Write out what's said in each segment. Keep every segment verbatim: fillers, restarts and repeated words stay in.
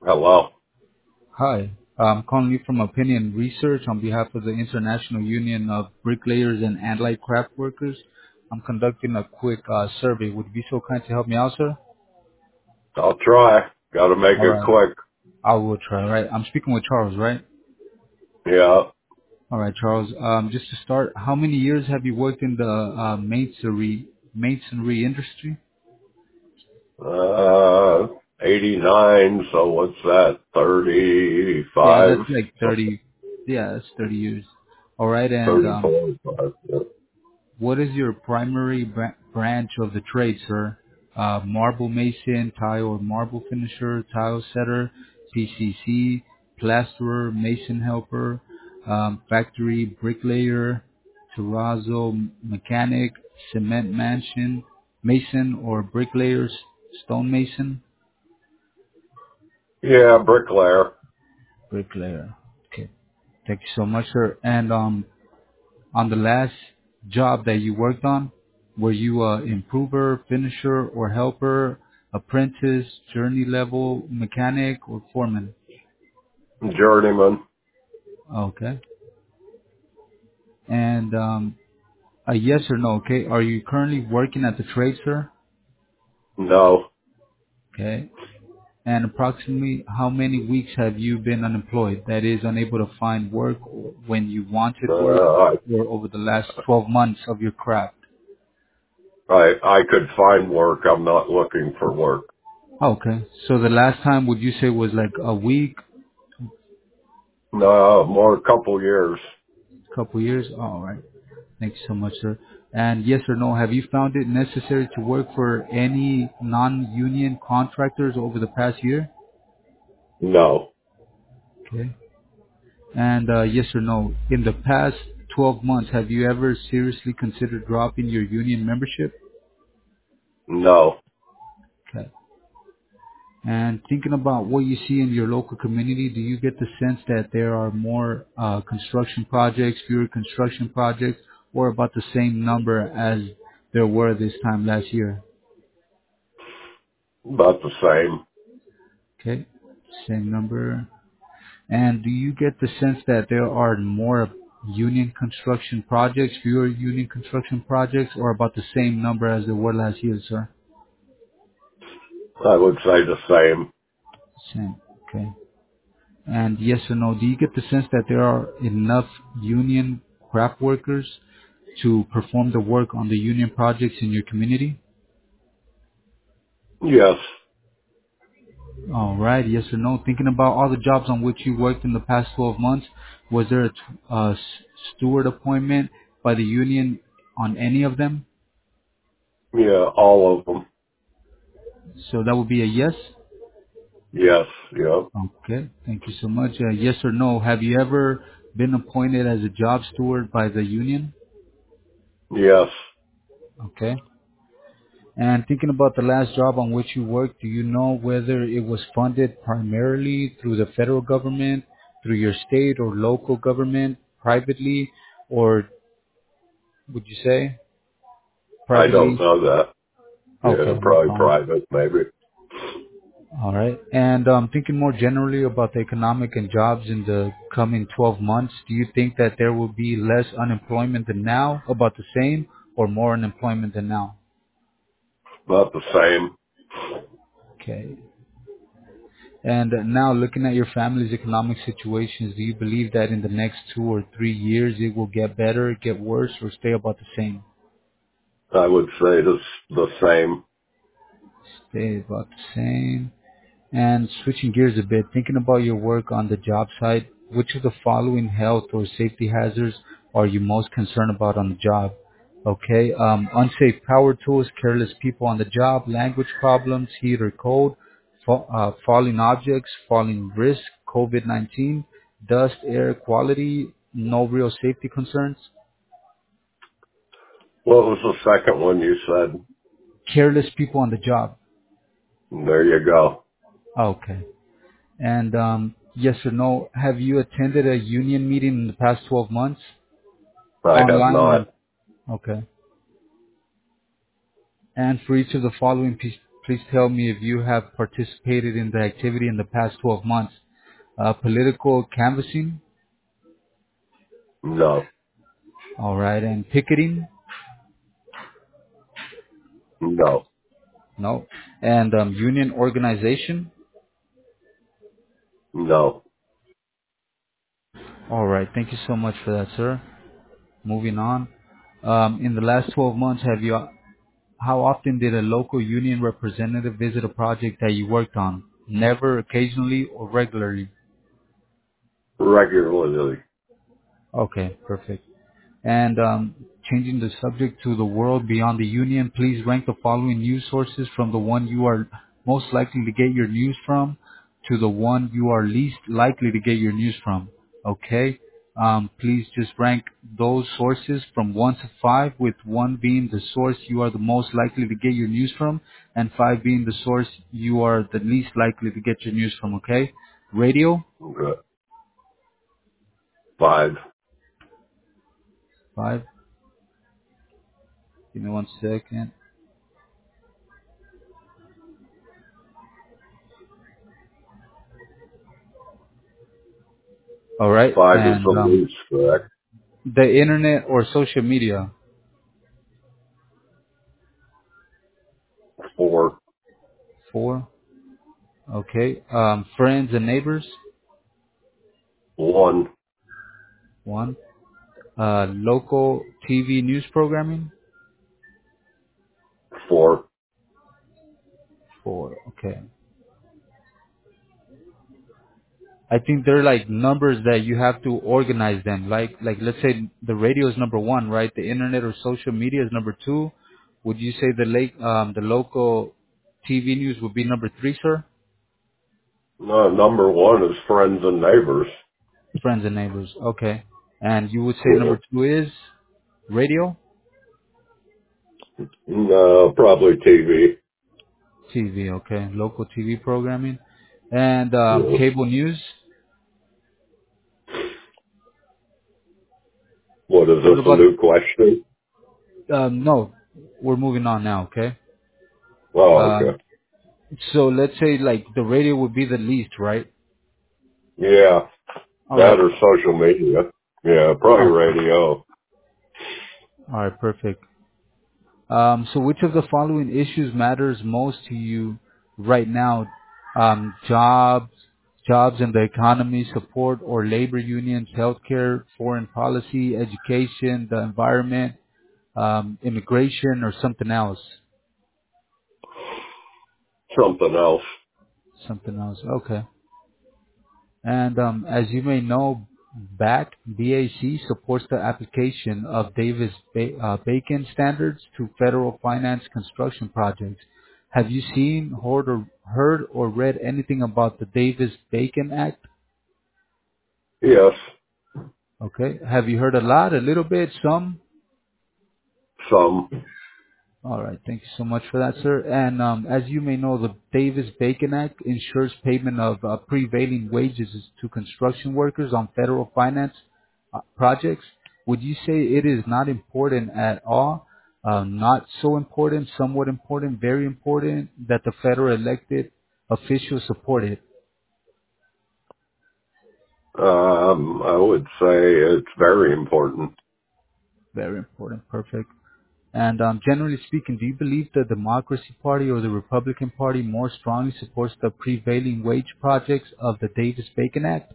Hello. Hi, I'm calling you from Opinion Research on behalf of the International Union of Bricklayers and Allied Craft Workers. I'm conducting a quick uh, survey. Would you be so kind to help me out, sir? I'll try. Gotta make All it right, quick. I will try. Right, I'm speaking with Charles, right? Yeah. All right, Charles. Um, just to start, how many years have you worked in the uh, masonry masonry industry? Uh, eighty-nine, so what's that? Yeah, thirty-five? that's like thirty. Yeah, that's thirty years. All right, and um, thirty-four. Yeah. what is your primary bra- branch of the trade, sir? Uh, marble mason, tile or marble finisher, tile setter, P C C, plasterer, mason helper, um, factory bricklayer, terrazzo mechanic, cement mansion, mason or bricklayer, s- stone mason, Yeah, bricklayer. bricklayer. Okay, thank you so much, sir. And um, on the last job that you worked on, were you a improver, finisher, or helper, apprentice, journey level mechanic, or foreman? Journeyman. Okay. And um, a yes or no, okay? Are you currently working at the trade, sir? No. Okay. And approximately how many weeks have you been unemployed? That is, unable to find work when you wanted work, Uh, I, or over the last twelve months of your craft? I, I could find work. I'm not looking for work. Okay. So the last time would you say was like a week, No, more couple years. couple years? All right. Thank you so much, sir. And yes or no, have you found it necessary to work for any non-union contractors over the past year? No. Okay. And uh, yes or no, in the past twelve months, have you ever seriously considered dropping your union membership? No. Okay. And thinking about what you see in your local community, do you get the sense that there are more uh, construction projects, fewer construction projects, or about the same number as there were this time last year? About the same. Okay, same number. And do you get the sense that there are more union construction projects, fewer union construction projects, or about the same number as there were last year, sir? I would say the same. Same. Okay. And yes or no, do you get the sense that there are enough union craft workers to perform the work on the union projects in your community? Yes. All right, yes or no. Thinking about all the jobs on which you worked in the past twelve months, was there a t- uh, s- steward appointment by the union on any of them? Yeah, all of them. So that would be a yes. Yes. Yeah. Okay, thank you so much. Uh, yes or no, have you ever been appointed as a job steward by the union? Yes. Okay. And thinking about the last job on which you worked, do you know whether it was funded primarily through the federal government, through your state or local government, privately, or would you say I don't privately? know that. Yeah, Okay, no probably problem. private, maybe. All right. And um, thinking more generally about the economic and jobs in the coming twelve months, do you think that there will be less unemployment than now, about the same, or more unemployment than now? Not the same. Okay. And uh, now looking at your family's economic situations, do you believe that in the next two or three years it will get better, get worse, or stay about the same? I would say the, the same. Stay about the same. And switching gears a bit, thinking about your work on the job site, which of the following health or safety hazards are you most concerned about on the job? Okay, um, unsafe power tools, careless people on the job, language problems, heat or cold, fa- uh, falling objects, falling risk, COVID nineteen, dust, air quality, no real safety concerns, What was the second one you said? careless people on the job. There you go. Okay. And um, yes or no, have you attended a union meeting in the past twelve months? I have Online not. or okay. And for each of the following piece, Please tell me if you have participated in the activity in the past twelve months. Uh, political canvassing, No. all right, and picketing, No. no, and um, union organization, No. all right. Thank you so much for that, sir. Moving on. Um, in the last twelve months, have you? How often did a local union representative visit a project that you worked on? Never, occasionally, or regularly? Regularly. Okay, perfect. And um, changing the subject to the world beyond the union, please rank the following news sources from the one you are most likely to get your news from to the one you are least likely to get your news from. Okay? Um, please just rank those sources from one to five, with one being the source you are the most likely to get your news from, and five being the source you are the least likely to get your news from. Okay? Radio, Okay. Five. five. Give me one second. All right, Five is the and um, least, correct? the internet or social media. Four. Four. Okay. Um, friends and neighbors. One. One. Uh, local T V news programming. Four. Four. Okay. I think they're like numbers that you have to organize them. Like, like let's say the radio is number one, right? The internet or social media is number two. Would you say the late, um, the local T V news would be number three, sir? No, number one is friends and neighbors. Friends and neighbors. Okay. And you would say Yeah. number two is radio? No, probably T V. T V, okay. Local T V programming. And um, Yeah. cable news. What is What this, a about, new question? um, no, we're moving on now, okay? Oh, Um, okay. so let's say like the radio would be the least, right? Yeah, All that right. or social media. Yeah, probably Okay. radio. All right, perfect. Um, so which of the following issues matters most to you right now? Um, jobs, jobs in the economy, support or labor unions, healthcare, foreign policy, education, the environment, um, immigration, or something else? Something else. Something else. Okay. And um, as you may know, B A C, B A C supports the application of Davis ba- uh, Bacon standards to federal finance construction projects. Have you seen, heard, or heard or read anything about the Davis Bacon Act? Yes, Okay. Have you heard a lot, a little bit, some? some. All right. Thank you so much for that, sir. And um, as you may know, the Davis-Bacon Act ensures payment of uh, prevailing wages to construction workers on federal finance uh, projects. Would you say it is not important at all? Uh, not so important, somewhat important, very important that the federal elected officials support it? Um, I would say it's very important. Very important. Perfect. And um, generally speaking, do you believe the Democracy Party or the Republican Party more strongly supports the prevailing wage projects of the Davis-Bacon Act?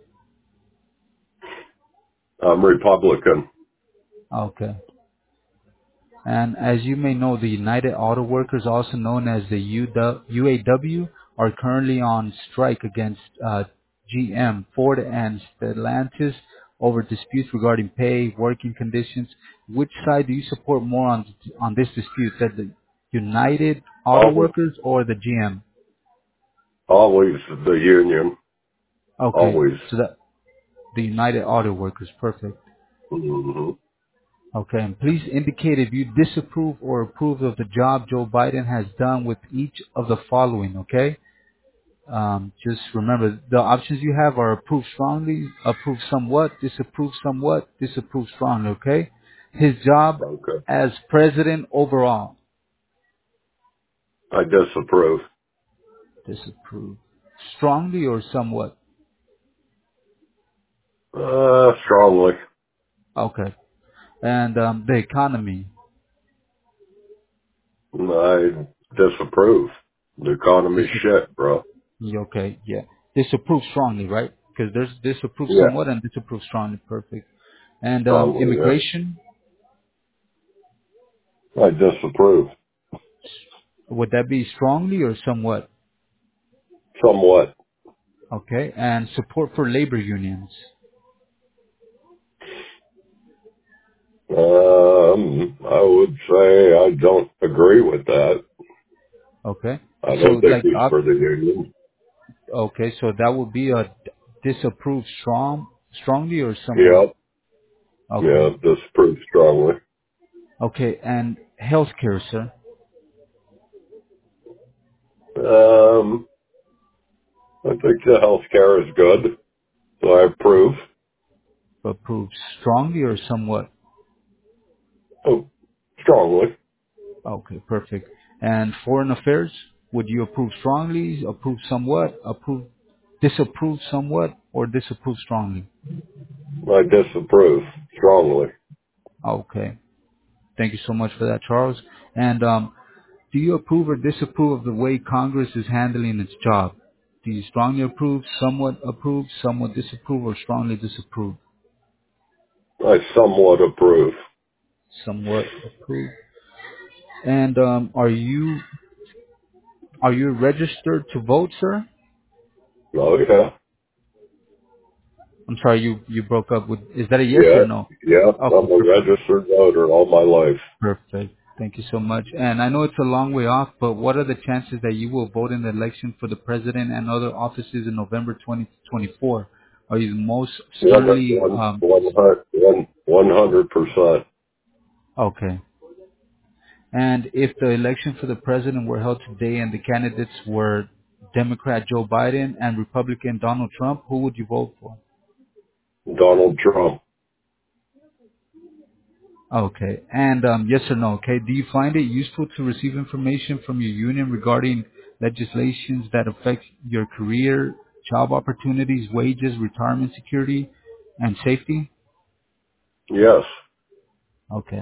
I'm Republican. Okay. And as you may know, the United Auto Workers, also known as the U A W, are currently on strike against uh, G M, Ford, and Stellantis over disputes regarding pay, working conditions. Which side do you support more on on this dispute? That the United Auto Always, Workers or the G M? always the union. Okay, Always. so that the United Auto Workers, perfect. Hmm. Okay, and please indicate if you disapprove or approve of the job Joe Biden has done with each of the following, okay? Um, just remember, the options you have are approve strongly, approve somewhat, disapprove somewhat, disapprove strongly, okay? His job Okay. as president overall, I disapprove. Disapprove. Strongly or somewhat? Uh, strongly. Okay. And um, the economy. I disapprove. The economy's Dis- shit, bro. okay, yeah. Disapprove strongly, right? Because there's disapprove Yeah, somewhat and disapprove strongly. Perfect. And um, strongly, yeah. immigration. I disapprove. Would that be strongly or somewhat? Somewhat. Okay. And support for labor unions. Um, I would say I don't agree with that. Okay. I So don't think like, he's uh, for the union. okay, so that would be a disapprove strong, strongly or somewhat. Yep. Yeah, Okay. disapprove strongly. Okay. And healthcare, sir. Um, I think the health care is good, so I approve. Approve strongly or somewhat. Oh, strongly. Okay, perfect. And foreign affairs, would you approve strongly, approve somewhat, approve, disapprove somewhat, or disapprove strongly? I disapprove strongly. Okay. Thank you so much for that, Charles. And um, do you approve or disapprove of the way Congress is handling its job? Do you strongly approve, somewhat approve, somewhat disapprove, or strongly disapprove? I somewhat approve. Somewhat approve. And um, are you are you registered to vote, sir? Oh yeah. I'm sorry, you you broke up. With, is that a yes Yeah. or no? Yeah. Okay, I'm a perfect. registered voter all my life. Perfect. Thank you so much. And I know it's a long way off, but what are the chances that you will vote in the election for the president and other offices in November twenty twenty-four? Are you most One, sternly, one, um, one, hun- one, one hundred percent. okay. And if the election for the president were held today and the candidates were Democrat Joe Biden and Republican Donald Trump, who would you vote for? Donald Trump. Okay. And um, yes or no, okay, do you find it useful to receive information from your union regarding legislations that affect your career, job opportunities, wages, retirement security, and safety? Yes. Okay.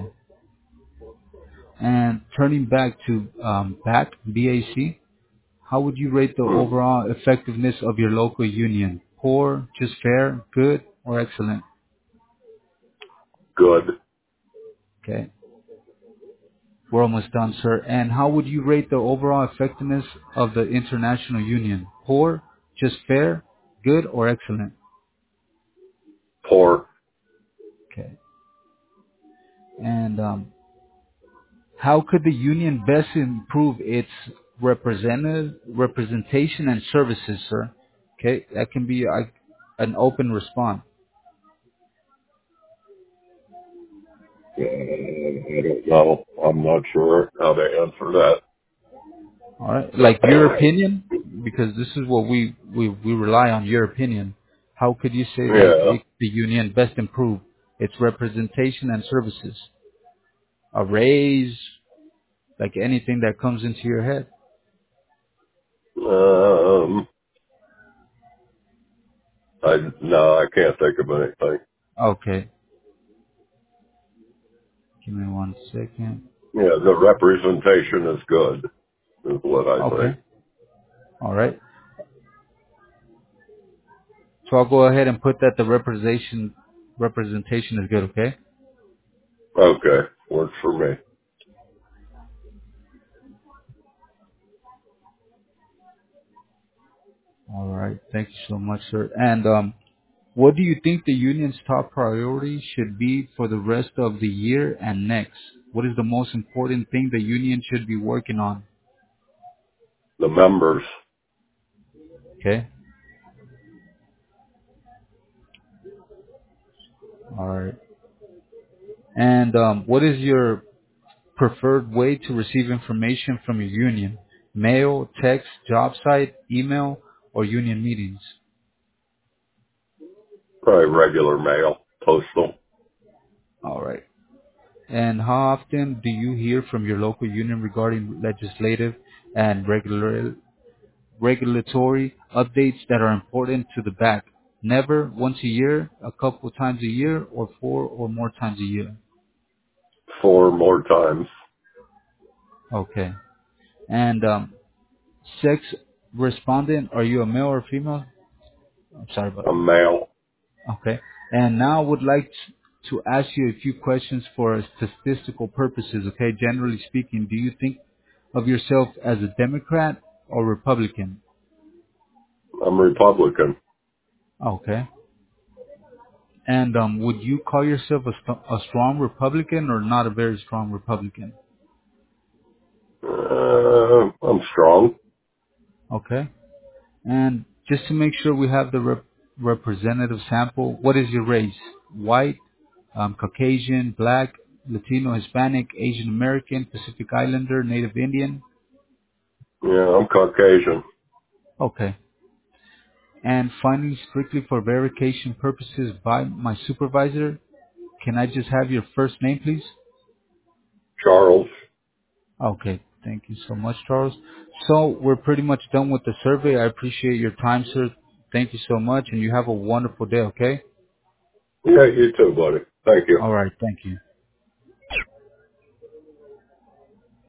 And turning back to um, B A C, B A C, how would you rate the Hmm. overall effectiveness of your local union? Poor, just fair, good, or excellent? Good. Okay. We're almost done, sir. And how would you rate the overall effectiveness of the international union? Poor, just fair, good, or excellent? Poor. Okay. And um, how could the union best improve its representative representation and services, sir? Okay, that can be uh, an open response. Uh, I don't know. I'm not sure how to answer that. All right, like your opinion, because this is what we we we rely on your opinion. How could you say that Yeah. it, the union best improve its representation and services? A raise, like anything that comes into your head. Um, I, no, I can't think of anything. Okay, give me one second. Yeah, the representation is good, is what I think. Okay, all right. So I'll go ahead and put that the representation representation is good. Okay. Okay. Works for me. All right. Thank you so much, sir. And um, what do you think the union's top priority should be for the rest of the year and next? What is the most important thing the union should be working on? The members. Okay. All right. And um, what is your preferred way to receive information from your union? Mail, text, job site, email, or union meetings? Probably regular mail. Postal. All right. And how often do you hear from your local union regarding legislative and regular, regulatory updates that are important to the back. Never once a year, a couple times a year, or four or more times a year. Four more times. Okay. And um, sex respondent, are you a male or female? I'm sorry about I'm male. that. Okay. And now I would like to ask you a few questions for statistical purposes. Okay. Generally speaking, do you think of yourself as a Democrat or Republican? I'm Republican. Okay. And um, would you call yourself a, st- a strong Republican or not a very strong Republican? Uh, I'm strong. Okay. And just to make sure we have the rep- representative sample, what is your race? White, um, Caucasian, Black, Latino, Hispanic, Asian American, Pacific Islander, Native Indian? Yeah, I'm Caucasian. Okay. And finally, strictly for verification purposes by my supervisor, can I just have your first name, please? Charles. Okay. Thank you so much, Charles. So we're pretty much done with the survey. I appreciate your time, sir. Thank you so much, and you have a wonderful day, okay? Yeah, you too, buddy. Thank you. All right. Thank you.